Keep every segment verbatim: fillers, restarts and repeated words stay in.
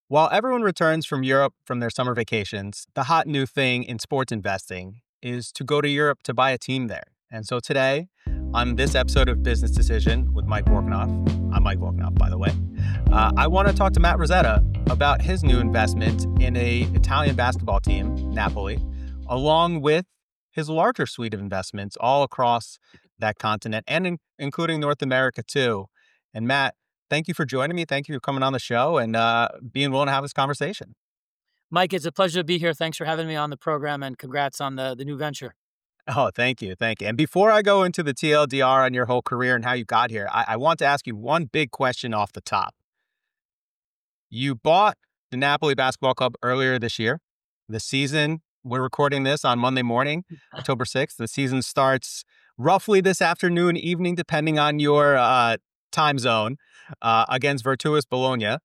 While everyone returns from Europe from their summer vacations, the hot new thing in sports investing is to go to Europe to buy a team there. And so today, on this episode of Business Decision with Mike Vorknoff, I'm Mike Vorknoff, by the way, uh, I want to talk to Matt Rosetta about his new investment in a Italian basketball team, Napoli, along with his larger suite of investments all across that continent and in, including North America too. And Matt, thank you for joining me. Thank you for coming on the show and uh, being willing to have this conversation. Mike, it's a pleasure to be here. Thanks for having me on the program, and congrats on the, the new venture. Oh, thank you. Thank you. And before I go into the T L D R on your whole career and how you got here, I, I want to ask you one big question off the top. You bought the Napoli Basketball Club earlier this year. The season, we're recording this on Monday morning, October sixth. The season starts roughly this afternoon, evening, depending on your uh, time zone, uh, against Virtus Bologna.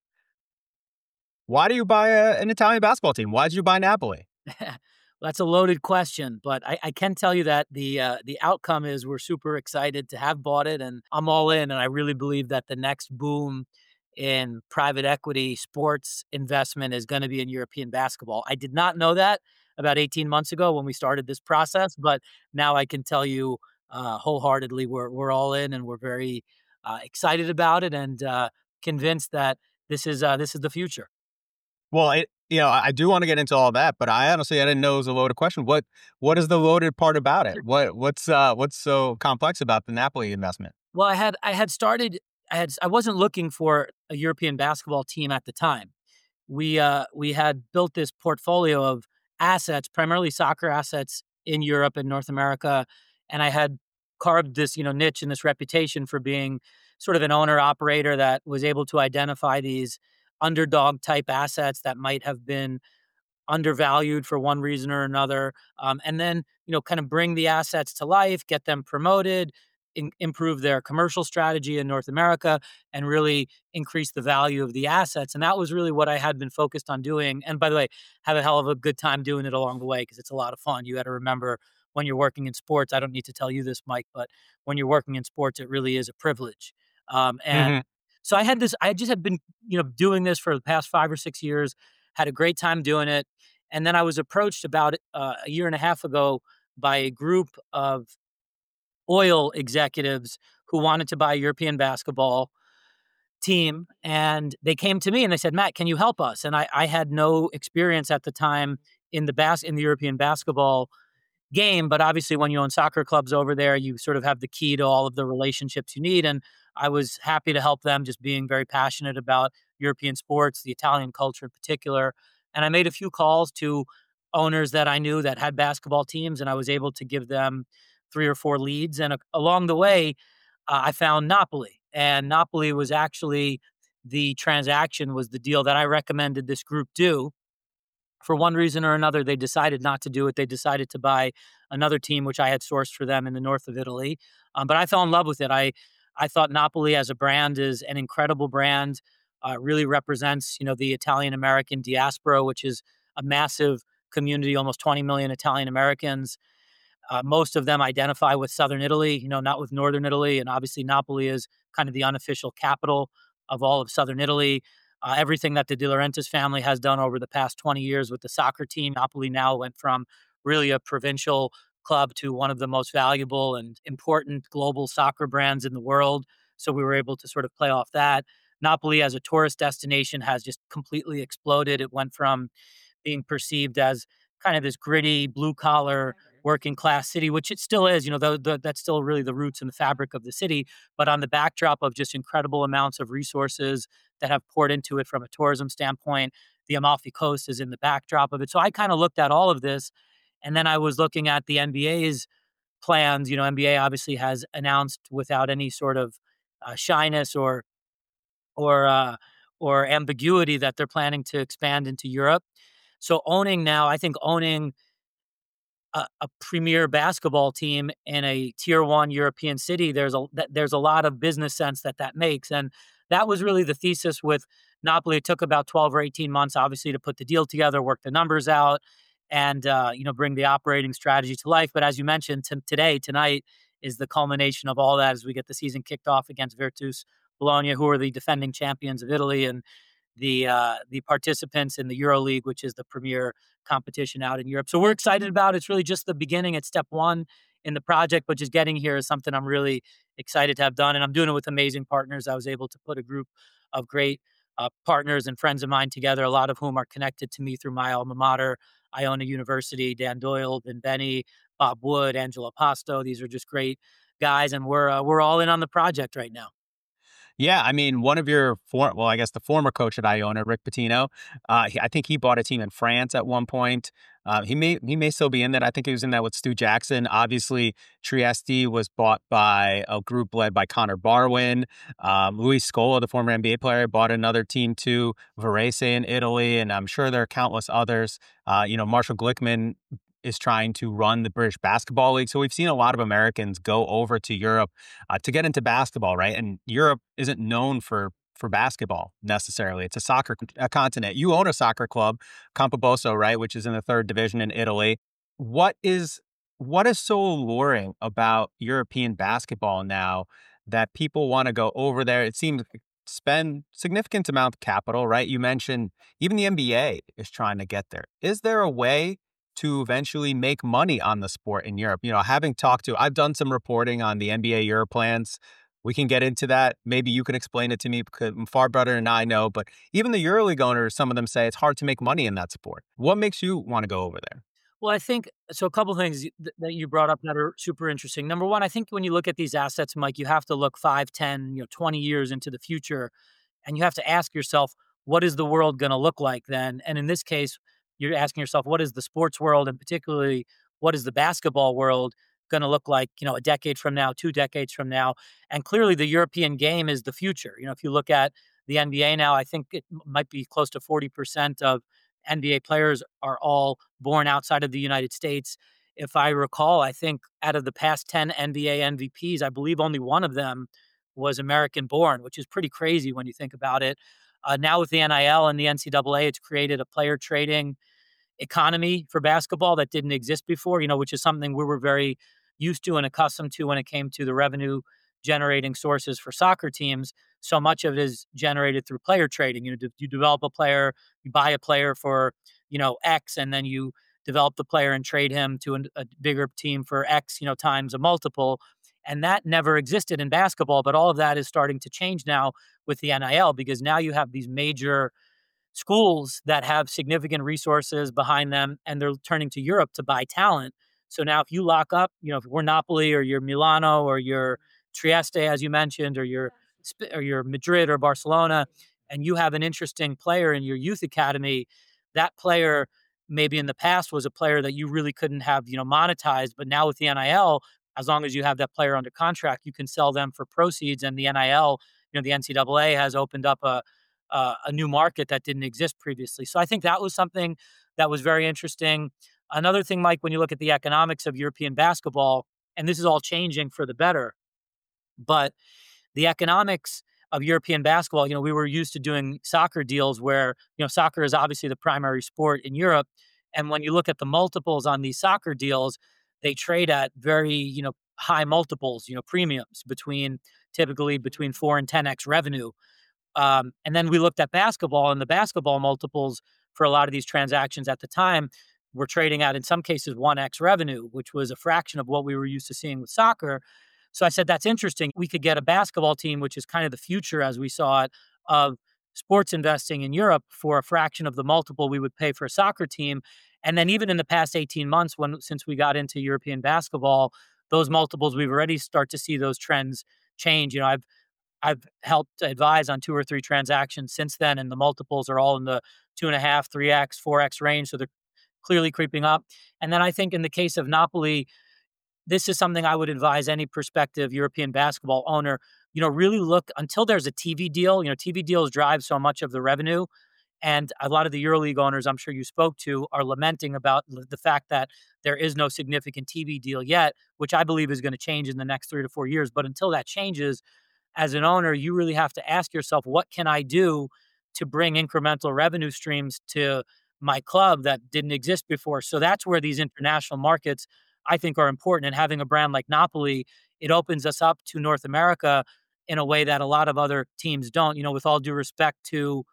Why do you buy a, an Italian basketball team? Why did you buy Napoli? Well, that's a loaded question, but I, I can tell you that the uh, the outcome is we're super excited to have bought it, and I'm all in. And I really believe that the next boom in private equity sports investment is going to be in European basketball. I did not know that about eighteen months ago when we started this process, but now I can tell you uh, wholeheartedly we're we're all in, and we're very uh, excited about it, and uh, convinced that this is uh, this is the future. Well, it, you know, I do want to get into all that, but I honestly I didn't know it was a loaded question. What what is the loaded part about it? What what's uh what's so complex about the Napoli investment? Well, I had I had started I had I wasn't looking for a European basketball team at the time. We uh we had built this portfolio of assets, primarily soccer assets in Europe and North America, and I had carved this, you know, niche and this reputation for being sort of an owner operator that was able to identify these underdog type assets that might have been undervalued for one reason or another, um, and then, you know, kind of bring the assets to life, get them promoted, in, improve their commercial strategy in North America, and really increase the value of the assets. And that was really what I had been focused on doing. And by the way, have a hell of a good time doing it along the way, because it's a lot of fun. You got to remember, when you're working in sports, I don't need to tell you this, Mike, but when you're working in sports, it really is a privilege. Um, and Hmm. so I had this, I just had been, you know, doing this for the past five or six years, had a great time doing it. And then I was approached about uh, a year and a half ago by a group of oil executives who wanted to buy a European basketball team. And they came to me and they said, Matt, can you help us? And I, I had no experience at the time in the bas- in the European basketball game, but obviously when you own soccer clubs over there, you sort of have the key to all of the relationships you need. And I was happy to help them, just being very passionate about European sports, the Italian culture in particular. And I made a few calls to owners that I knew that had basketball teams, and I was able to give them three or four leads. And uh, along the way, uh, I found Napoli, and Napoli was actually the transaction was the deal that I recommended this group do. For one reason or another, they decided not to do it. They decided to buy another team, which I had sourced for them in the north of Italy. Um, but I fell in love with it. I I thought Napoli as a brand is an incredible brand. Uh, really represents, you know, the Italian American diaspora, which is a massive community, almost twenty million Italian Americans. Uh, most of them identify with Southern Italy, you know, not with Northern Italy. And obviously, Napoli is kind of the unofficial capital of all of Southern Italy. Uh, everything that the De Laurentiis family has done over the past twenty years with the soccer team, Napoli now went from really a provincial club to one of the most valuable and important global soccer brands in the world. So we were able to sort of play off that. Napoli as a tourist destination has just completely exploded. It went from being perceived as kind of this gritty, blue collar, working class city, which it still is. You know, the, the, that's still really the roots and the fabric of the city. But on the backdrop of just incredible amounts of resources that have poured into it from a tourism standpoint, the Amalfi Coast is in the backdrop of it. So I kind of looked at all of this, and then I was looking at the N B A's plans. You know, N B A obviously has announced without any sort of uh, shyness or or uh, or ambiguity that they're planning to expand into Europe. So owning now, I think owning a, a premier basketball team in a tier one European city, there's a that, there's a lot of business sense that that makes, and that was really the thesis with Napoli. It took about twelve or eighteen months, obviously, to put the deal together, work the numbers out, and uh, you know, bring the operating strategy to life. But as you mentioned, t- today, tonight is the culmination of all that as we get the season kicked off against Virtus Bologna, who are the defending champions of Italy, and the uh, the participants in the EuroLeague, which is the premier competition out in Europe. So we're excited about it. It's really just the beginning. It's step one in the project, but just getting here is something I'm really excited to have done. And I'm doing it with amazing partners. I was able to put a group of great uh, partners and friends of mine together, a lot of whom are connected to me through my alma mater, Iona University. Dan Doyle, Ben Benny, Bob Wood, Angelo Pasto. These are just great guys, and we're uh, we're all in on the project right now. Yeah, I mean, one of your for well, I guess the former coach at Iona, Rick Pitino, uh, he, I think he bought a team in France at one point. Uh, he may he may still be in that. I think he was in that with Stu Jackson. Obviously, Trieste was bought by a group led by Connor Barwin. Um, Luis Scola, the former N B A player, bought another team too, Varese in Italy, and I'm sure there are countless others. Uh, you know, Marshall Glickman is trying to run the British Basketball League. So we've seen a lot of Americans go over to Europe uh, to get into basketball, right? And Europe isn't known for for basketball necessarily. It's a soccer a continent. You own a soccer club, Campoboso, right, which is in the third division in Italy. What is what is so alluring about European basketball now that people want to go over there? It seems like spend significant amount of capital, right? You mentioned even the N B A is trying to get there. Is there a way to eventually make money on the sport in Europe? You know, having talked to, I've done some reporting on the N B A Euro plans. We can get into that. Maybe you can explain it to me because I'm far better than I know. But even the EuroLeague owners, some of them say it's hard to make money in that sport. What makes you want to go over there? Well, I think so. A couple things th- that you brought up that are super interesting. Number one, I think when you look at these assets, Mike, you have to look five, ten, you know, twenty years into the future, and you have to ask yourself, what is the world going to look like then? And in this case, you're asking yourself, what is the sports world, and particularly, what is the basketball world going to look like, you know, a decade from now, two decades from now? And clearly, the European game is the future. You know, if you look at the N B A now, I think it m- might be close to forty percent of N B A players are all born outside of the United States. If I recall, I think out of the past ten N B A M V Ps, I believe only one of them was American born, which is pretty crazy when you think about it. Uh, now with the N I L and the N C double A, it's created a player trading economy for basketball that didn't exist before, you know, which is something we were very used to and accustomed to when it came to the revenue generating sources for soccer teams. So much of it is generated through player trading. You know, you develop a player, you buy a player for, you know, X, and then you develop the player and trade him to an, a bigger team for X, you know, times a multiple. And that never existed in basketball, but all of that is starting to change now with the N I L, because now you have these major schools that have significant resources behind them, and they're turning to Europe to buy talent. So now if you lock up, you know, if we're Napoli or you're Milano or you're Trieste, as you mentioned, or you're or you're Madrid or Barcelona, and you have an interesting player in your youth academy, that player maybe in the past was a player that you really couldn't have, you know, monetized, but now with the N I L, as long as you have that player under contract, you can sell them for proceeds. And the N I L, you know, the N C double A has opened up a uh, a new market that didn't exist previously. So I think that was something that was very interesting. Another thing, Mike, when you look at the economics of European basketball, and this is all changing for the better, but the economics of European basketball, you know, we were used to doing soccer deals where, you know, soccer is obviously the primary sport in Europe. And when you look at the multiples on these soccer deals, they trade at very, you know, high multiples, you know, premiums between typically between four and ten x revenue. Um, and then we looked at basketball, and the basketball multiples for a lot of these transactions at the time were trading at, in some cases, one x revenue, which was a fraction of what we were used to seeing with soccer. So I said, that's interesting. We could get a basketball team, which is kind of the future as we saw it, of sports investing in Europe for a fraction of the multiple we would pay for a soccer team. And then even in the past eighteen months, when since we got into European basketball, those multiples, we've already start to see those trends change. You know, I've I've helped advise on two or three transactions since then, and the multiples are all in the two and a half, three x, four x range. So they're clearly creeping up. And then I think in the case of Napoli, this is something I would advise any prospective European basketball owner, you know, really look until there's a T V deal. You know, T V deals drive so much of the revenue. And a lot of the EuroLeague owners I'm sure you spoke to are lamenting about the fact that there is no significant T V deal yet, which I believe is going to change in the next three to four years. But until that changes, as an owner, you really have to ask yourself, what can I do to bring incremental revenue streams to my club that didn't exist before? So that's where these international markets, I think, are important. And having a brand like Napoli, it opens us up to North America in a way that a lot of other teams don't. You know, with all due respect to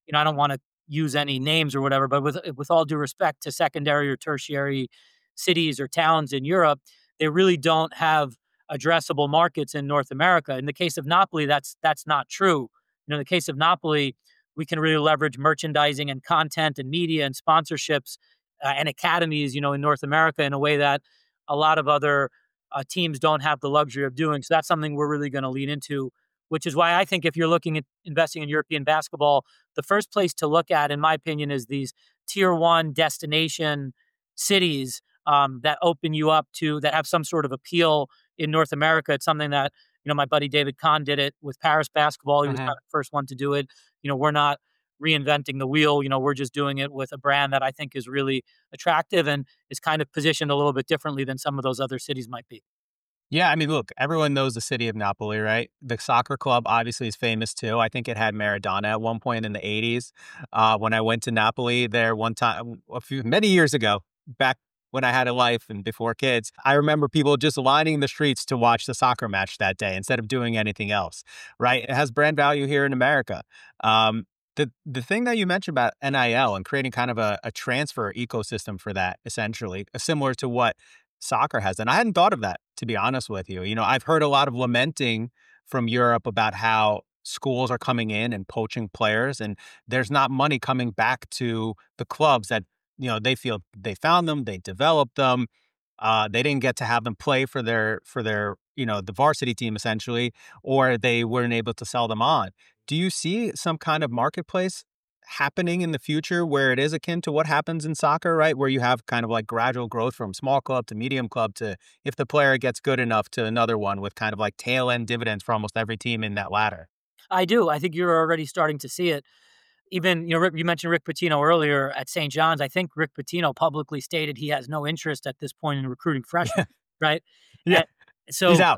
you know, I don't want to use any names or whatever, but with with all due respect to secondary or tertiary cities or towns in Europe, they really don't have addressable markets in North America. In the case of Napoli, that's that's not true. You know, in the case of Napoli, we can really leverage merchandising and content and media and sponsorships uh, and academies, you know, in North America in a way that a lot of other uh, teams don't have the luxury of doing. So that's something we're really going to lean into, which is why I think if you're looking at investing in European basketball, the first place to look at, in my opinion, is these tier one destination cities um, that open you up to, that have some sort of appeal in North America. It's something that, you know, my buddy David Kahn did it with Paris basketball. He was kind Mhm. of the first one to do it. You know, we're not reinventing the wheel. You know, we're just doing it with a brand that I think is really attractive and is kind of positioned a little bit differently than some of those other cities might be. Yeah, I mean, look, everyone knows the city of Napoli, right? The soccer club obviously is famous too. I think it had Maradona at one point in the eighties. Uh, when I went to Napoli there one time, a few many years ago, back when I had a life and before kids, I remember people just lining the streets to watch the soccer match that day instead of doing anything else, right? It has brand value here in America. Um, the the thing that you mentioned about N I L and creating kind of a, a transfer ecosystem for that, essentially, uh, similar to what soccer has. And I hadn't thought of that, to be honest with you. You know, I've heard a lot of lamenting from Europe about how schools are coming in and poaching players, and there's not money coming back to the clubs that, you know, they feel they found them, they developed them. Uh, they didn't get to have them play for their for their, you know, the varsity team essentially, or they weren't able to sell them on. Do you see some kind of marketplace happening in the future where it is akin to what happens in soccer, right? Where you have kind of like gradual growth from small club to medium club to, if the player gets good enough, to another one, with kind of like tail end dividends for almost every team in that ladder. I do. I think you're already starting to see it. Even, you know, Rick, you mentioned Rick Pitino earlier at Saint John's. I think Rick Pitino publicly stated he has no interest at this point in recruiting freshmen, right? Yeah, And he's so, out.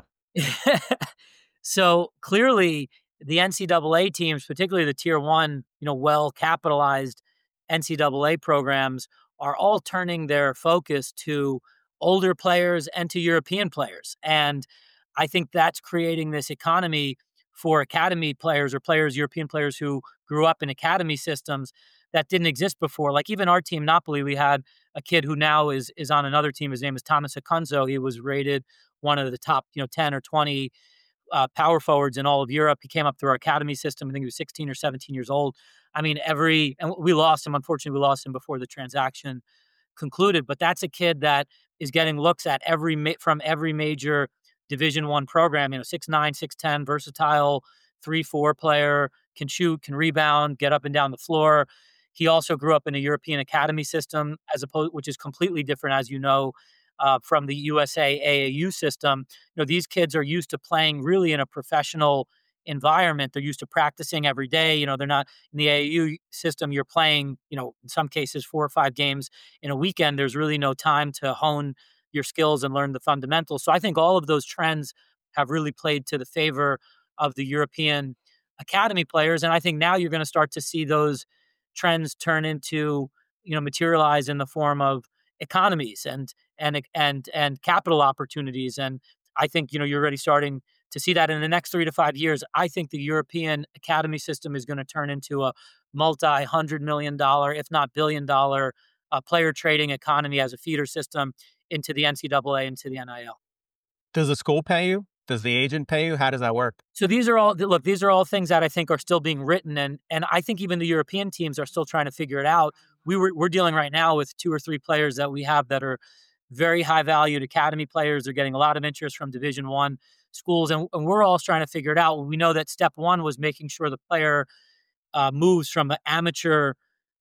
so clearly, the N C double A teams, particularly the tier one, you know, well capitalized N C double A programs, are all turning their focus to older players and to European players. And I think that's creating this economy for academy players or players, European players who grew up in academy systems that didn't exist before. Like even our team, Napoli, we had a kid who now is is on another team. His name is Thomas Akunzo. He was rated one of the top, you know, ten or twenty uh, power forwards in all of Europe. He came up through our academy system. I think he was sixteen or seventeen years old. I mean, every, and we lost him. Unfortunately, we lost him before the transaction concluded, but that's a kid that is getting looks at every, ma- from every major division one program, you know, six nine, six ten, versatile, three, four player, can shoot, can rebound, get up and down the floor. He also grew up in a European academy system, as opposed, which is completely different, as you know, uh, from the U S A A A U system. You know, these kids are used to playing really in a professional environment. They're used to practicing every day. You know, they're not in the A A U system. You're playing, you know, in some cases four or five games in a weekend. There's really no time to hone your skills and learn the fundamentals. So I think all of those trends have really played to the favor of the European academy players. And I think now you're going to start to see those trends turn into, you know, materialize in the form of economies and and and and capital opportunities. And I think, you know, you're already starting to see that in the next three to five years. I think the European academy system is going to turn into a multi hundred million dollar, if not billion dollar, uh, player trading economy as a feeder system into the N C double A, into the N I L. Does the school pay you? Does the agent pay you? How does that work? So these are all look, these are all things that I think are still being written, and and I think even the European teams are still trying to figure it out. We were we're dealing right now with two or three players that we have that are very high valued academy players. They're getting a lot of interest from Division One schools, and, and we're all trying to figure it out. We know that step one was making sure the player uh, moves from an amateur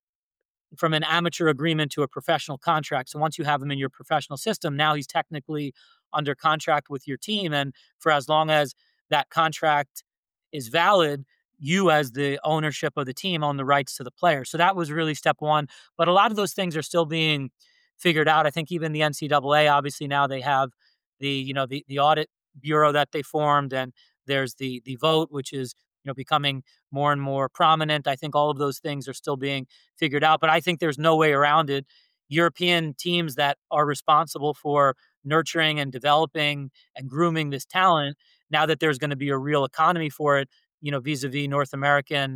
from an amateur agreement to a professional contract. So once you have him in your professional system, now he's technically under contract with your team. And for as long as that contract is valid, you as the ownership of the team own the rights to the player. So that was really step one. But a lot of those things are still being figured out. I think even the N C double A, obviously now they have the, you know, the, the audit bureau that they formed, and there's the the vote, which is, you know, becoming more and more prominent. I think all of those things are still being figured out, but I think there's no way around it. European teams that are responsible for nurturing and developing and grooming this talent, now that there's going to be a real economy for it, you know, vis-a-vis North American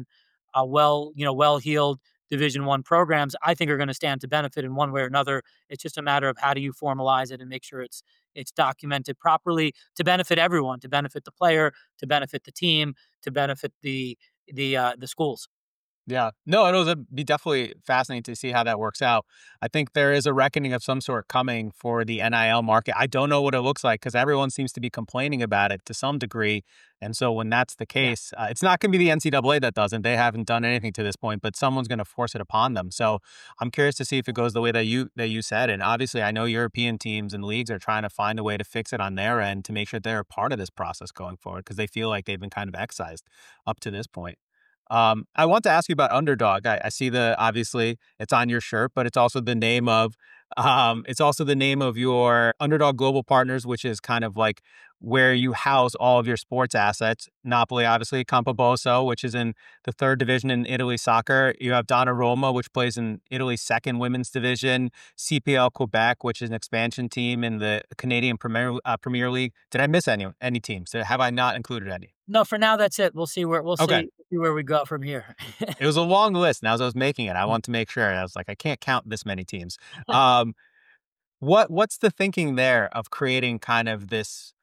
uh, well, you know, well-heeled Division One programs, I think are going to stand to benefit in one way or another. It's just a matter of how do you formalize it and make sure it's it's documented properly to benefit everyone, to benefit the player, to benefit the team, to benefit the the uh, the schools. Yeah. No, it'll be definitely fascinating to see how that works out. I think there is a reckoning of some sort coming for the N I L market. I don't know what it looks like because everyone seems to be complaining about it to some degree. And so when that's the Yeah. case, uh, it's not going to be the N C double A that doesn't. They haven't done anything to this point, but someone's going to force it upon them. So I'm curious to see if it goes the way that you that you said. And obviously, I know European teams and leagues are trying to find a way to fix it on their end to make sure they're a part of this process going forward because they feel like they've been kind of excised up to this point. Um, I want to ask you about Underdog. I, I see the obviously it's on your shirt, but it's also the name of um, it's also the name of your Underdog Global Partners, which is kind of like where you house all of your sports assets. Napoli, obviously, Campobasso, which is in the third division in Italy soccer. You have Donnarumma, which plays in Italy's second women's division. C P L Quebec, which is an expansion team in the Canadian Premier uh, Premier League. Did I miss any any teams? Have I not included any? No, for now that's it. We'll see where we'll Okay. see see where we go from here. It was a long list, and as I was making it, I wanted to make sure. And I was like, I can't count this many teams. Um, what what's the thinking there of creating kind of this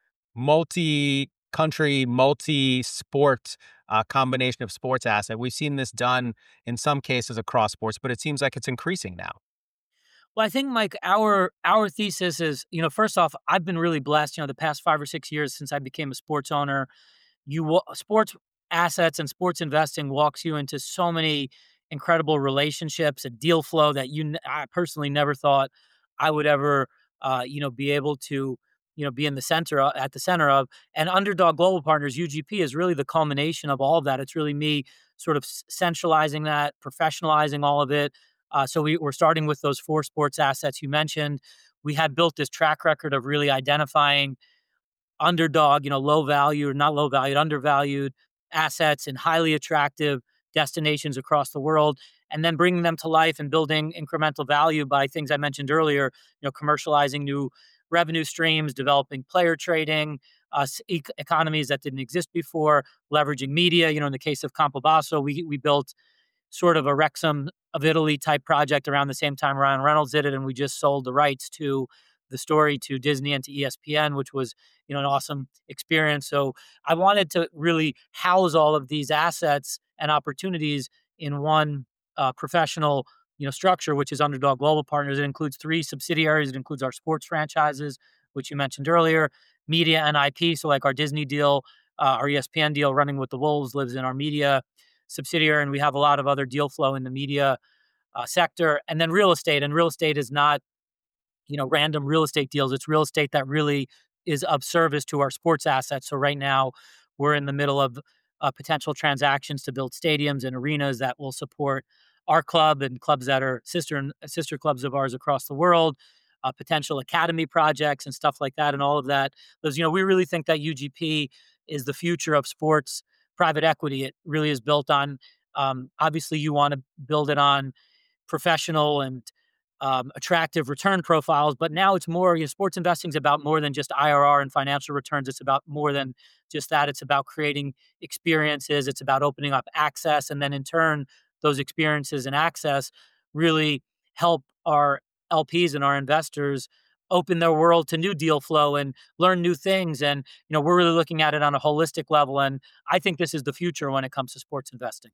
multi-country, multi-sport uh, combination of sports asset? We've seen this done in some cases across sports, but it seems like it's increasing now. Well, I think, Mike, our our thesis is, you know, first off, I've been really blessed. You know, the past five or six years since I became a sports owner, you wa- sports assets and sports investing walks you into so many incredible relationships, a deal flow that you n- I personally never thought I would ever, uh, you know, be able to, you know, be in the center o- at the center of. And Underdog Global Partners (U G P) is really the culmination of all of that. It's really me sort of s- centralizing that, professionalizing all of it. Uh, so we, we're starting with those four sports assets you mentioned. We had built this track record of really identifying underdog, you know, low value or not low valued, undervalued assets in highly attractive destinations across the world, and then bringing them to life and building incremental value by things I mentioned earlier, you know, commercializing new revenue streams, developing player trading, uh, e- economies that didn't exist before, leveraging media. You know, in the case of Campobasso, we we built sort of a Wrexham of Italy type project around the same time Ryan Reynolds did it, and we just sold the rights to the story to Disney and to E S P N, which was, you know, an awesome experience. So I wanted to really house all of these assets and opportunities in one uh, professional, you know, structure, which is Underdog Global Partners. It includes three subsidiaries. It includes our sports franchises, which you mentioned earlier, media and I P. So like our Disney deal, uh, our E S P N deal, Running with the Wolves, lives in our media subsidiary, and we have a lot of other deal flow in the media uh, sector, and then real estate. And real estate is not, you know, random real estate deals. It's real estate that really is of service to our sports assets. So right now, we're in the middle of uh, potential transactions to build stadiums and arenas that will support our club and clubs that are sister and sister clubs of ours across the world. Uh, potential academy projects and stuff like that, and all of that. Because, you know, we really think that U G P is the future of sports private equity. It really is built on. Um, obviously, you want to build it on professional and um, attractive return profiles. But now it's more, you know, sports investing is about more than just I R R and financial returns. It's about more than just that. It's about creating experiences. It's about opening up access. And then in turn, those experiences and access really help our L Ps and our investors open their world to new deal flow and learn new things. And, you know, we're really looking at it on a holistic level. And I think this is the future when it comes to sports investing.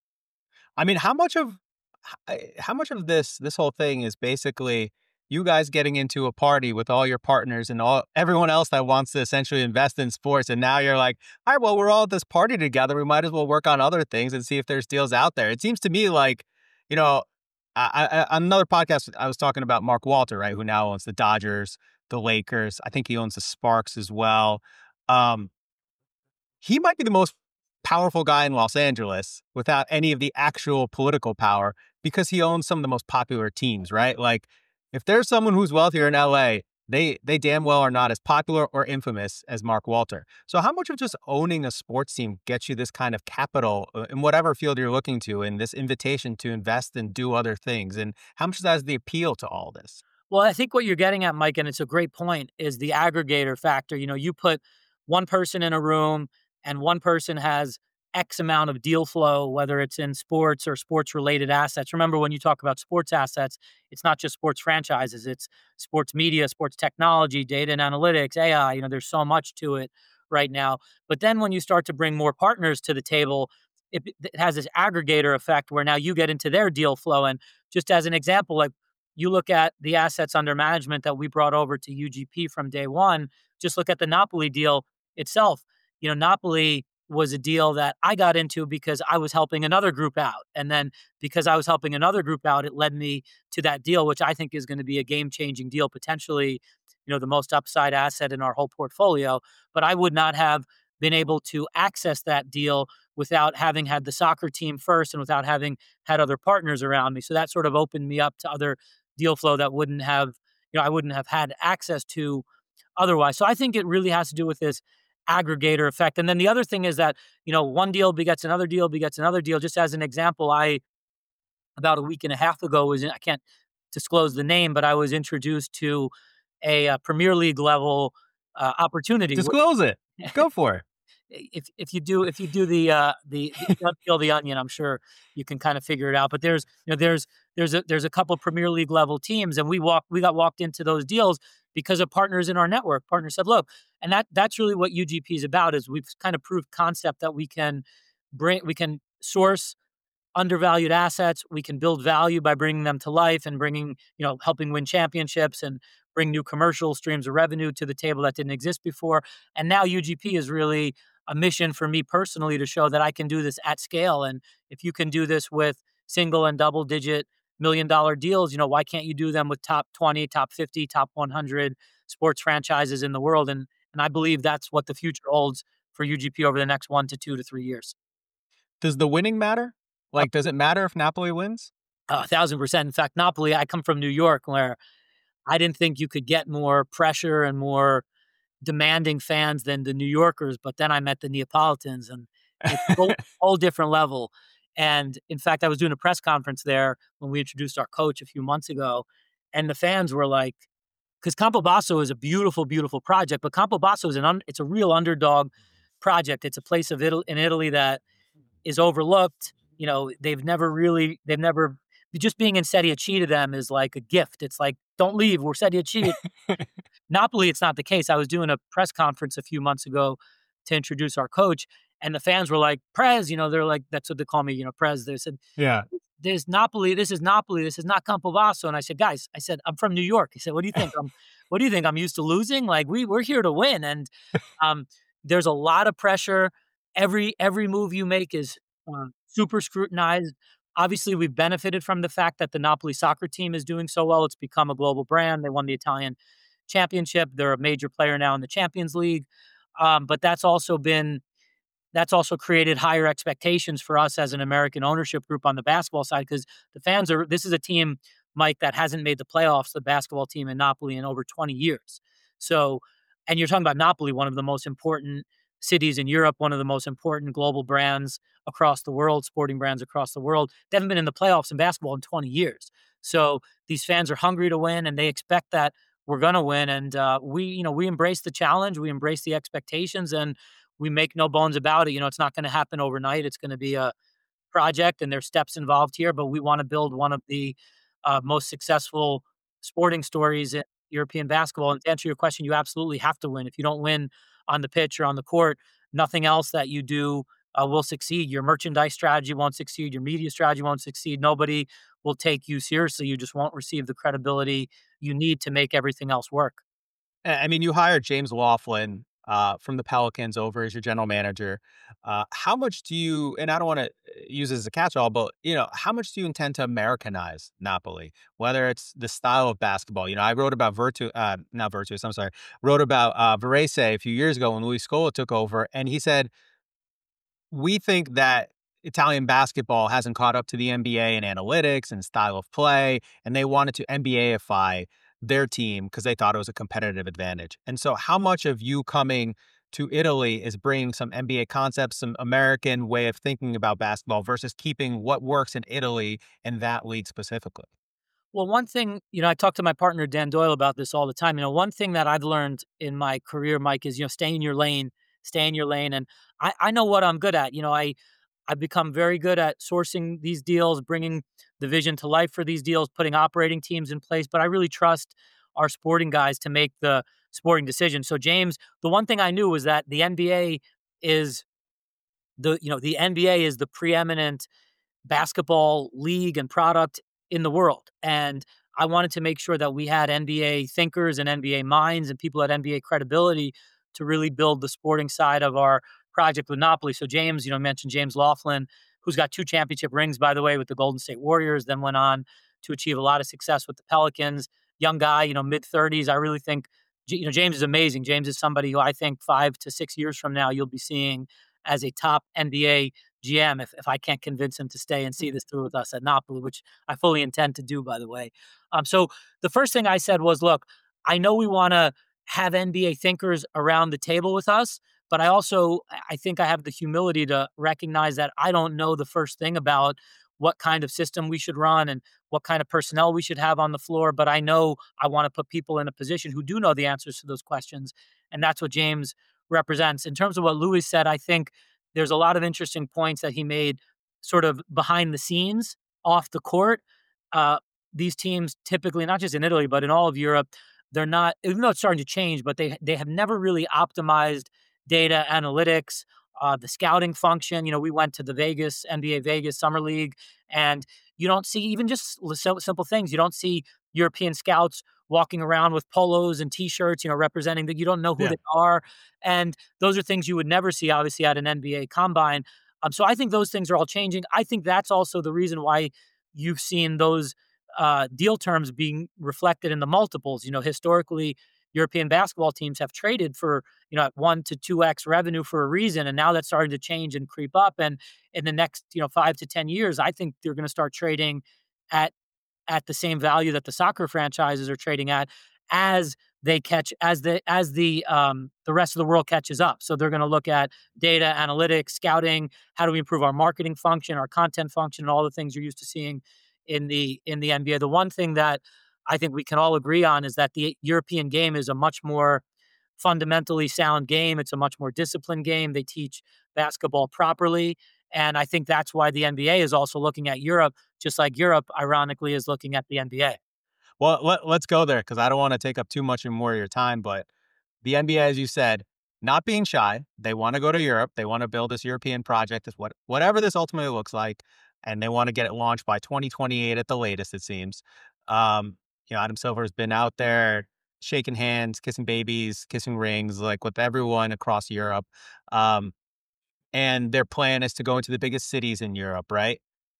I mean, how much of h- how much of this this whole thing is basically you guys getting into a party with all your partners and all everyone else that wants to essentially invest in sports, and now you're like, all right, well, we're all at this party together. We might as well work on other things and see if there's deals out there. It seems to me like, you know, I, I, on another podcast, I was talking about Mark Walter, right, who now owns the Dodgers, the Lakers. I think he owns the Sparks as well. Um, he might be the most powerful guy in Los Angeles without any of the actual political power because he owns some of the most popular teams, right? Like if there's someone who's wealthier in L A, they they damn well are not as popular or infamous as Mark Walter. So how much of just owning a sports team gets you this kind of capital uh, in whatever field you're looking to and this invitation to invest and do other things? And how much of that is the appeal to all this? Well, I think what you're getting at, Mike, and it's a great point, is the aggregator factor. You know, you put one person in a room and one person has X amount of deal flow, whether it's in sports or sports related assets. Remember, when you talk about sports assets, it's not just sports franchises, it's sports media, sports technology, data and analytics, A I. You know, there's so much to it right now. But then when you start to bring more partners to the table, it, it has this aggregator effect where now you get into their deal flow. And just as an example, like you look at the assets under management that we brought over to U G P from day one, just look at the Napoli deal itself. You know, Napoli was a deal that I got into because I was helping another group out. And then because I was helping another group out, it led me to that deal, which I think is going to be a game-changing deal, potentially, you know, the most upside asset in our whole portfolio. But I would not have been able to access that deal without having had the soccer team first and without having had other partners around me. So that sort of opened me up to other deal flow that wouldn't have, you know, I wouldn't have had access to otherwise. So I think it really has to do with this aggregator effect. And then the other thing is that, you know, one deal begets another deal, begets another deal. Just as an example, I, about a week and a half ago, was in, I can't disclose the name, but I was introduced to a, a Premier League level uh, opportunity. Disclose it. Go for it. If if you do if you do the uh, the, the don't peel the onion, I'm sure you can kind of figure it out. But there's you know there's there's a there's a couple Premier League level teams, and we walk we got walked into those deals because of partners in our network. Partners said, look, and that that's really what U G P is about. Is we've kind of proved concept that we can bring we can source undervalued assets. We can build value by bringing them to life and bringing, you know, helping win championships and bring new commercial streams of revenue to the table that didn't exist before. And now U G P is really a mission for me personally to show that I can do this at scale. And if you can do this with single and double digit million dollar deals, you know, why can't you do them with top twenty, top fifty, top one hundred sports franchises in the world? And, and I believe that's what the future holds for U G P over the next one to two to three years. Does the winning matter? Like, does it matter if Napoli wins? Uh, a thousand percent. In fact, Napoli, I come from New York, where I didn't think you could get more pressure and more demanding fans than the New Yorkers. But then I met the Neapolitans, and it's a whole, whole different level. And in fact, I was doing a press conference there when we introduced our coach a few months ago, and the fans were like, because Campobasso is a beautiful, beautiful project, but Campobasso is an un, it's a real underdog project. It's a place of Italy, in Italy that is overlooked. You know, they've never really, they've never, just being in Serie C to them is like a gift. It's like, don't leave, we're Serie C. Napoli, it's not the case. I was doing a press conference a few months ago to introduce our coach, and the fans were like, Prez, you know, they're like, that's what they call me, you know, Prez. They said, yeah, there's Napoli, this is Napoli, this is not Campobasso. And I said, guys, I said, I'm from New York. He said, what do you think? I'm, what do you think? I'm used to losing? Like, we, we're here to win. And um, there's a lot of pressure. Every, every move you make is uh, super scrutinized. Obviously, we've benefited from the fact that the Napoli soccer team is doing so well. It's become a global brand. They won the Italian championship. They're a major player now in the Champions League. Um, but that's also been, that's also created higher expectations for us as an American ownership group on the basketball side, because the fans are, this is a team, Mike, that hasn't made the playoffs, the basketball team in Napoli, in over twenty years. So, and you're talking about Napoli, one of the most important cities in Europe, one of the most important global brands across the world, sporting brands across the world. They haven't been in the playoffs in basketball in twenty years. So these fans are hungry to win, and they expect that we're going to win. And uh, we, you know, we embrace the challenge, we embrace the expectations, and we make no bones about it. You know, it's not going to happen overnight. It's going to be a project, and there's steps involved here, but we want to build one of the uh, most successful sporting stories in European basketball. And to answer your question, you absolutely have to win. If you don't win on the pitch or on the court, nothing else that you do uh, will succeed. Your merchandise strategy won't succeed. Your media strategy won't succeed. Nobody will take you seriously. You just won't receive the credibility you need to make everything else work. I mean, you hired James Laughlin uh, from the Pelicans over as your general manager. Uh, how much do you, and I don't want to use it as a catch-all, but, you know, how much do you intend to Americanize Napoli, whether it's the style of basketball? You know, I wrote about Virtu, uh, not Virtus, I'm sorry, wrote about uh, Varese a few years ago when Luis Scola took over, and he said, we think that Italian basketball hasn't caught up to the N B A in analytics and style of play, and they wanted to N B A-ify their team because they thought it was a competitive advantage. And so how much of you coming to Italy is bringing some N B A concepts, some American way of thinking about basketball versus keeping what works in Italy and that league specifically? Well, one thing, you know, I talk to my partner, Dan Doyle, about this all the time. You know, one thing that I've learned in my career, Mike, is, you know, stay in your lane, stay in your lane. And I, I know what I'm good at. You know, I, I've become very good at sourcing these deals, bringing the vision to life for these deals, putting operating teams in place. But I really trust our sporting guys to make the sporting decision. So James, the one thing I knew was that the N B A is the, you know, the N B A is the preeminent basketball league and product in the world. And I wanted to make sure that we had N B A thinkers and N B A minds and people at N B A credibility to really build the sporting side of our project with Napoli. So James, you know, mentioned James Laughlin, who's got two championship rings, by the way, with the Golden State Warriors, then went on to achieve a lot of success with the Pelicans. Young guy, you know, mid thirties. I really think, you know, James is amazing. James is somebody who I think five to six years from now, you'll be seeing as a top N B A G M if, if I can't convince him to stay and see this through with us at Napoli, which I fully intend to do, by the way. Um, so the first thing I said was, look, I know we want to have N B A thinkers around the table with us, but I also, I think I have the humility to recognize that I don't know the first thing about what kind of system we should run and what kind of personnel we should have on the floor. But I know I want to put people in a position who do know the answers to those questions. And that's what James represents. In terms of what Louis said, I think there's a lot of interesting points that he made sort of behind the scenes, off the court. Uh, these teams typically, not just in Italy, but in all of Europe, they're not, even though it's starting to change, but they they have never really optimized data analytics, uh, the scouting function. You know, we went to the Vegas, N B A Vegas Summer League, and you don't see even just simple things. You don't see European scouts walking around with polos and T-shirts, you know, representing that you don't know who Yeah. they are. And those are things you would never see, obviously, at an N B A combine. Um, so I think those things are all changing. I think that's also the reason why you've seen those uh, deal terms being reflected in the multiples. You know, historically, European basketball teams have traded for, you know, at one to two X revenue for a reason. And now that's starting to change and creep up. And in the next, you know, five to ten years, I think they're going to start trading at at the same value that the soccer franchises are trading at as they catch as the as the um the rest of the world catches up. So they're going to look at data analytics, scouting, how do we improve our marketing function, our content function, and all the things you're used to seeing in the in the N B A. The one thing that I think we can all agree on is that the European game is a much more fundamentally sound game. It's a much more disciplined game. They teach basketball properly. And I think that's why the N B A is also looking at Europe, just like Europe, ironically, is looking at the N B A. Well, let, let's go there because I don't want to take up too much more of your time. But the N B A, as you said, not being shy, they want to go to Europe. They want to build this European project, this what whatever this ultimately looks like, and they want to get it launched by twenty twenty-eight at the latest. It seems. Um, you know, Adam Silver's been out there shaking hands, kissing babies, kissing rings, like with everyone across Europe. Um, and their plan is to go into the biggest cities in Europe, right?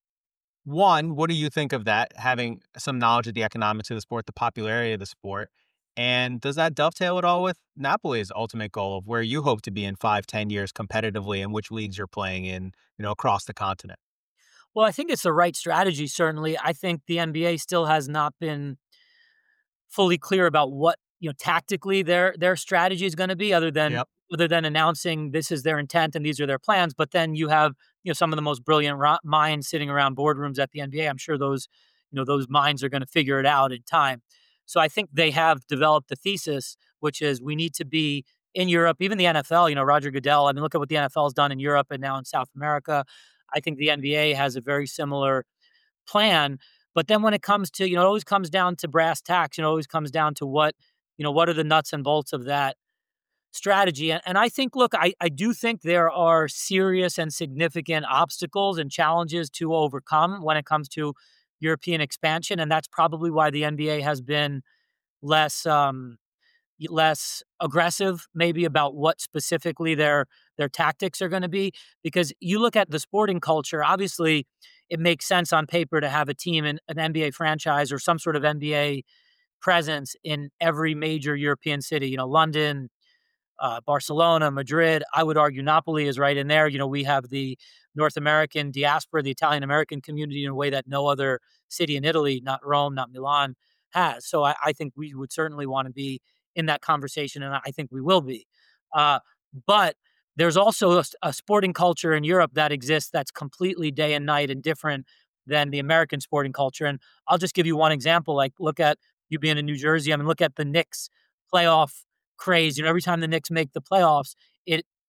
One, what do you think of that, having some knowledge of the economics of the sport, the popularity of the sport? And does that dovetail at all with Napoli's ultimate goal of where you hope to be in five, ten years competitively and which leagues you're playing in, you know, across the continent? Well, I think it's the right strategy, certainly. I think the N B A still has not been fully clear about what, you know, tactically their their strategy is going to be, other than Yep. other than announcing this is their intent and these are their plans. But then you have, you know, some of the most brilliant ro- minds sitting around boardrooms at the N B A. I'm sure those, you know, those minds are going to figure it out in time. So I think they have developed the thesis, which is we need to be in Europe. Even the N F L, you know, Roger Goodell. I mean, look at what the N F L has done in Europe and now in South America. I think the N B A has a very similar plan. But then when it comes to, you know, it always comes down to brass tacks. You know, it always comes down to what, you know, what are the nuts and bolts of that strategy. And, and I think, look, I, I do think there are serious and significant obstacles and challenges to overcome when it comes to European expansion. And that's probably why the N B A has been less um, less aggressive maybe about what specifically their their tactics are going to be, because you look at the sporting culture. Obviously it makes sense on paper to have a team in an N B A franchise or some sort of N B A presence in every major European city, you know, London, uh, Barcelona, Madrid. I would argue Napoli is right in there. You know, we have the North American diaspora, the Italian American community in a way that no other city in Italy, not Rome, not Milan, has. So I, I think we would certainly want to be in that conversation, and I think we will be. Uh, but there's also a, a sporting culture in Europe that exists that's completely day and night and different than the American sporting culture. And I'll just give you one example. Like, look at you being in New Jersey. I mean, look at the Knicks playoff craze. You know, every time the Knicks make the playoffs, it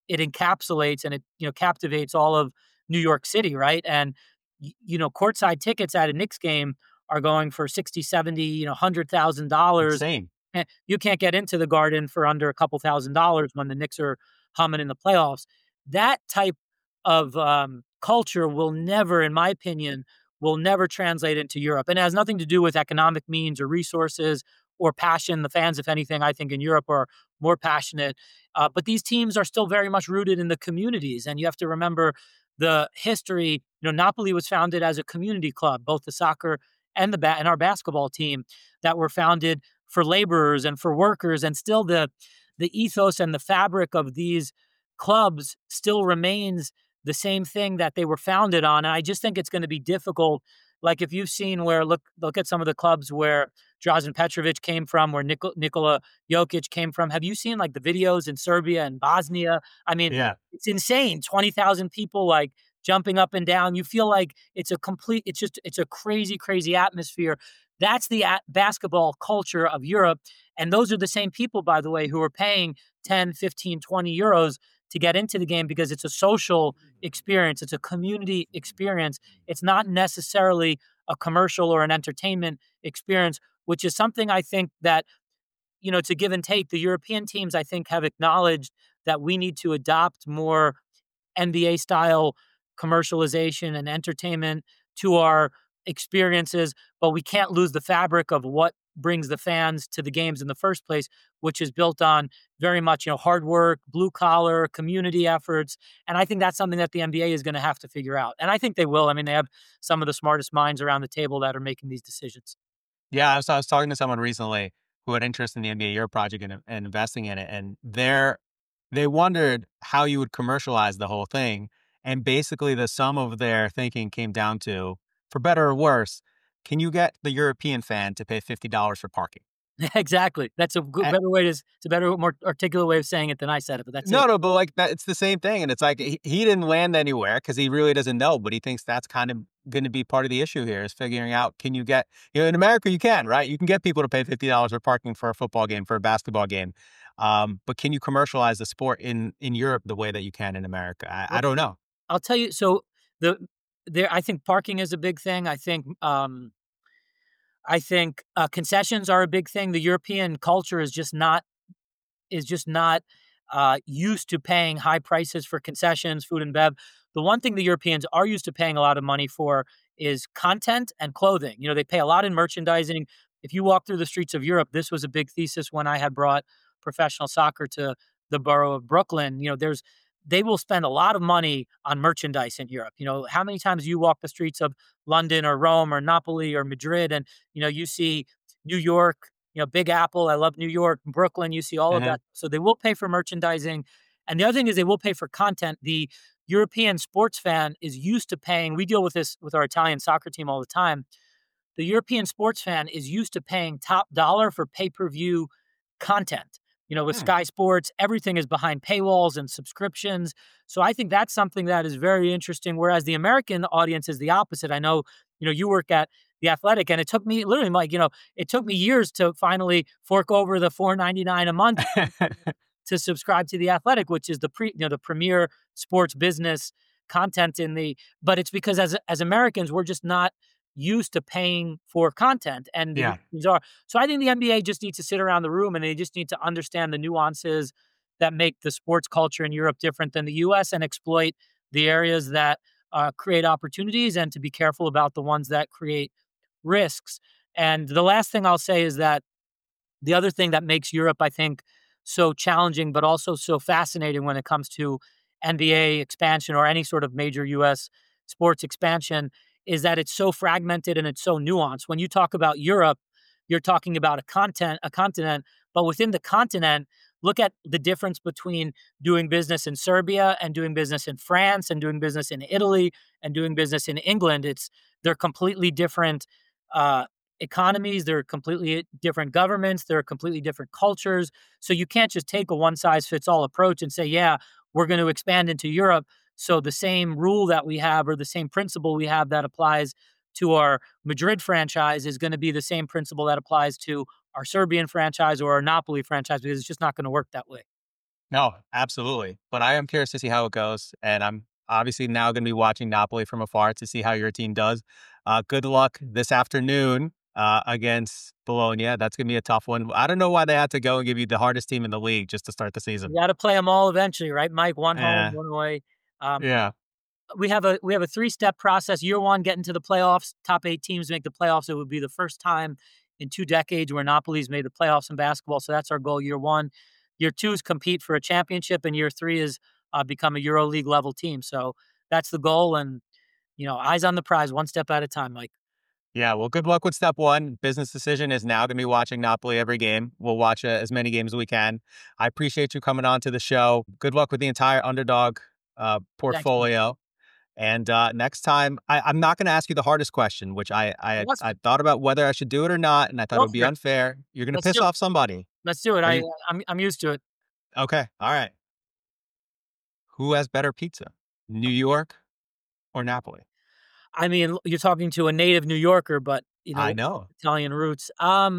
it encapsulates and it, you know, captivates all of New York City, right? And y- you know, courtside tickets at a Knicks game are going for sixty, seventy, you know, one hundred thousand dollars. Insane. Eh, You can't get into the Garden for under a couple thousand dollars when the Knicks are humming in the playoffs. That type of um, culture will never, in my opinion, will never translate into Europe. And it has nothing to do with economic means or resources or passion. The fans, if anything, I think in Europe are more passionate. Uh, but these teams are still very much rooted in the communities. And you have to remember the history. You know, Napoli was founded as a community club, both the soccer and the ba- and our basketball team that were founded for laborers and for workers. And still the the ethos and the fabric of these clubs still remains the same thing that they were founded on. And I just think it's going to be difficult. Like if you've seen where look look at some of the clubs where Drazen Petrovic came from, where Nikol- Nikola Jokic came from. Have you seen like the videos in Serbia and Bosnia? I mean, Yeah. it's insane. twenty thousand people like jumping up and down. You feel like it's a complete, it's just, it's a crazy, crazy atmosphere. That's the a- basketball culture of Europe. And those are the same people, by the way, who are paying ten, fifteen, twenty euros to get into the game because it's a social experience. It's a community experience. It's not necessarily a commercial or an entertainment experience, which is something I think that, you know, to give and take. The European teams, I think, have acknowledged that we need to adopt more N B A style commercialization and entertainment to our experiences, but we can't lose the fabric of what brings the fans to the games in the first place, which is built on very much, you know, hard work, blue collar, community efforts. And I think that's something that the N B A is going to have to figure out. And I think they will. I mean, they have some of the smartest minds around the table that are making these decisions. Yeah, I was, I was talking to someone recently who had interest in the N B A Europe project and, and investing in it, and they're they wondered how you would commercialize the whole thing. And basically, the sum of their thinking came down to, for better or worse, can you get the European fan to pay fifty dollars for parking? Exactly. That's a good, better way to, it's a better, more articulate way of saying it than I said it, but that's No, it. no, but like that, it's the same thing. And it's like he, he didn't land anywhere because he really doesn't know, but he thinks that's kind of going to be part of the issue here is figuring out, can you get, you know, in America, you can, right? You can get people to pay fifty dollars for parking for a football game, for a basketball game. Um, but can you commercialize the sport in, in Europe the way that you can in America? I, I Well, don't know. I'll tell you. So the there, I think parking is a big thing. I think um, I think uh, concessions are a big thing. The European culture is just not is just not uh, used to paying high prices for concessions, food and bev. The one thing the Europeans are used to paying a lot of money for is content and clothing. You know, they pay a lot in merchandising. If you walk through the streets of Europe, this was a big thesis when I had brought professional soccer to the borough of Brooklyn. You know, there's they will spend a lot of money on merchandise in Europe. You know, how many times you walk the streets of London or Rome or Napoli or Madrid and, you know, you see New York, you know, Big Apple. I love New York, Brooklyn. You see all of Uh-huh. that. So they will pay for merchandising. And the other thing is they will pay for content. The European sports fan is used to paying. We deal with this with our Italian soccer team all the time. The European sports fan is used to paying top dollar for pay-per-view content. You know, with Hmm. Sky Sports, everything is behind paywalls and subscriptions. So I think that's something that is very interesting. Whereas the American audience is the opposite. I know, you know, you work at the Athletic, and it took me literally, Mike, you know, it took me years to finally fork over the four ninety-nine a month to subscribe to the Athletic, which is the pre, you know, the premier sports business content in the. But it's because as as Americans, we're just not used to paying for content, and the Yeah. Europeans are. So I think the N B A just needs to sit around the room and they just need to understand the nuances that make the sports culture in Europe different than the U S and exploit the areas that uh, create opportunities and to be careful about the ones that create risks. And the last thing I'll say is that the other thing that makes Europe, I think, so challenging, but also so fascinating when it comes to N B A expansion or any sort of major U S sports expansion is that it's so fragmented and it's so nuanced. When you talk about Europe, you're talking about a content, a continent, but within the continent, look at the difference between doing business in Serbia and doing business in France and doing business in Italy and doing business in England. It's they're completely different uh, economies, they're completely different governments, they're completely different cultures. So you can't just take a one size fits all approach and say, yeah, we're going to expand into Europe. So the same rule that we have or the same principle we have that applies to our Madrid franchise is going to be the same principle that applies to our Serbian franchise or our Napoli franchise because it's just not going to work that way. No, absolutely. But I am curious to see how it goes. And I'm obviously now going to be watching Napoli from afar to see how your team does. Uh, good luck this afternoon uh, against Bologna. That's going to be a tough one. I don't know why they had to go and give you the hardest team in the league just to start the You season. got to play them all eventually, right, Mike? One home, Yeah. one away. Um, Yeah. we have a we have a three step process. Year one, get into the playoffs. Top eight teams make the playoffs. It would be the first time in two decades where Napoli's made the playoffs in basketball. So that's our goal. Year one. Year two is compete for a championship, and year three is uh, become a EuroLeague level team. So that's the goal, and you know, eyes on the prize, one step at a time, Mike. Yeah, well, good luck with step one. Business decision is now going to be watching Napoli every game. We'll watch uh, as many games as we can. I appreciate you coming on to the show. Good luck with the entire underdog uh, Thanks, Mike. portfolio. And uh, next time, I, I'm not going to ask you the hardest question, which I, I Awesome. I thought about whether I should do it or not, and I thought it Go would be for it. unfair. You're going to Let's piss do it. off somebody. Let's do it. Are I you I'm I'm used to it. okay? All right. Who has better pizza, New York or Napoli? I mean, you're talking to a native New Yorker, but you I know, know. Italian roots. Um,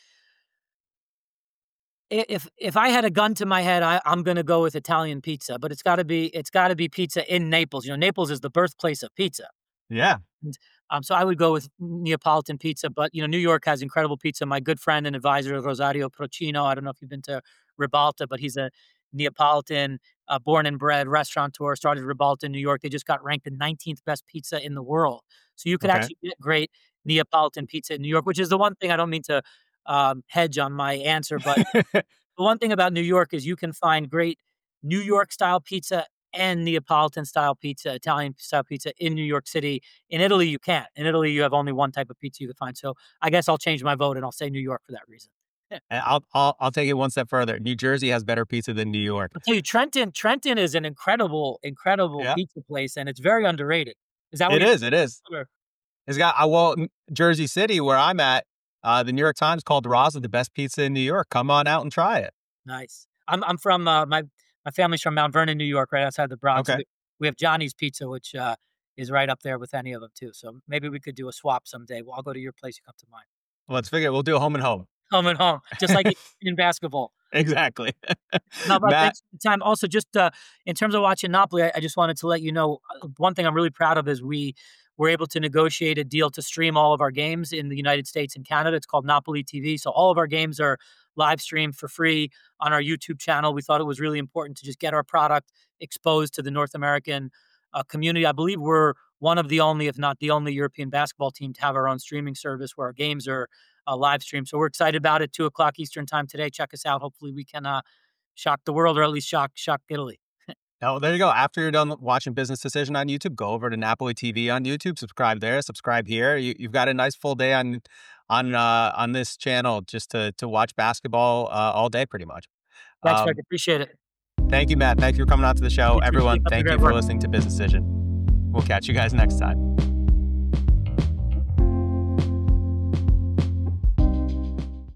I if if I had a gun to my head, I I'm gonna go with Italian pizza, but it's gotta be it's gotta be pizza in Naples. You know, Naples is the birthplace of pizza. Yeah. And, um, so I would go with Neapolitan pizza, but you know, New York has incredible pizza. My good friend and advisor, Rosario Procino. I don't know if you've been to Ribalta, but he's a Neapolitan, uh, born and bred restaurateur. Started Ribalta in New York. They just got ranked the nineteenth best pizza in the world. So you could Okay. actually get great Neapolitan pizza in New York, which is the one thing I don't mean to um, hedge on my answer, but the one thing about New York is you can find great New York style pizza and Neapolitan style pizza, Italian style pizza in New York City. In Italy, you can't. In Italy, you have only one type of pizza you can find. So I guess I'll change my vote and I'll say New York for that reason. Yeah. And I'll I'll I'll take it one step further. New Jersey has better pizza than New York. I'll tell you, Trenton, Trenton is an incredible, incredible Yeah, pizza place, and it's very underrated. Is that what it you're is. It is. sure. It's got uh, well, N- Jersey City, where I'm at. Uh, the New York Times called Raza the best pizza in New York. Come on out and try it. Nice. I'm I'm from uh, my my family's from Mount Vernon, New York, right outside the Bronx. Okay, We, we have Johnny's Pizza, which uh, is right up there with any of them too. So maybe we could do a swap someday. Well, I'll go to your place, you come to mine. let's figure. It. We'll do a home and home. Home and home, just like in basketball. Exactly. No, but Matt. thanks for the time. Also, just uh, in terms of watching Napoli, I, I just wanted to let you know uh, one thing I'm really proud of is we were able to negotiate a deal to stream all of our games in the United States and Canada. It's called Napoli T V. So all of our games are live streamed for free on our YouTube channel. We thought it was really important to just get our product exposed to the North American uh, community. I believe we're one of the only, if not the only, European basketball team to have our own streaming service where our games are uh, live streamed. So we're excited about it. Two o'clock Eastern time today. Check us out. Hopefully we can uh, shock the world, or at least shock shock Italy. Oh, there you go. After you're done watching Business Decision on YouTube, go over to Napoli T V on YouTube. Subscribe there. Subscribe here. You, you've got a nice full day on on uh, on this channel just to to watch basketball uh, all day, pretty much. Thanks, Greg. Um, Appreciate it. thank you, Matt. Thank you for coming out to the show, You too, Steve. everyone. Up the Thank you great for work. listening to Business Decision. We'll catch you guys next time.